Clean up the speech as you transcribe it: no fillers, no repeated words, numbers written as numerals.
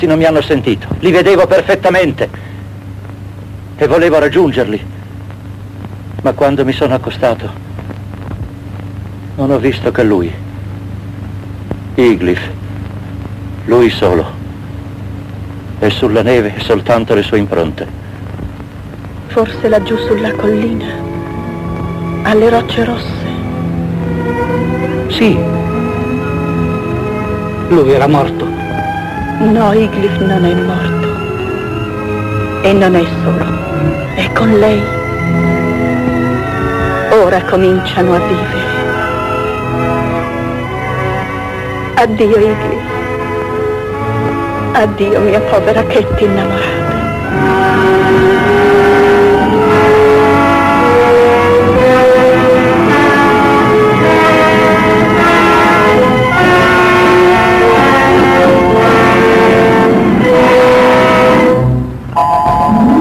Non mi hanno sentito, li vedevo perfettamente e volevo raggiungerli, ma quando mi sono accostato non ho visto che lui, Heathcliff, lui solo, e sulla neve soltanto le sue impronte. Forse laggiù sulla collina, alle rocce rosse. Sì, lui era morto. No, Heathcliff non è morto. E non è solo. È con lei. Ora cominciano a vivere. Addio, Heathcliff. Addio, mia povera Ketty innamorata.